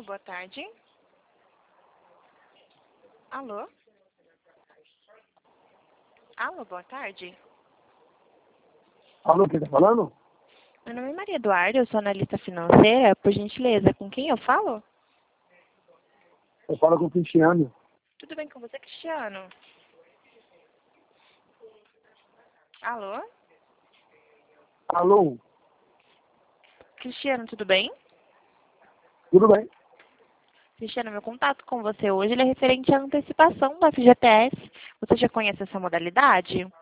Alô, boa tarde. Alô? Alô, boa tarde. Alô, quem tá falando? Meu nome é Maria Eduarda, eu sou analista financeira. Por gentileza, com quem eu falo? Eu falo com o Cristiano. Tudo bem com você, Cristiano? Alô? Alô, Cristiano, tudo bem? tudo bem? Cristiano, meu contato com você hoje ele é referente à antecipação da FGTS. Você já conhece essa modalidade?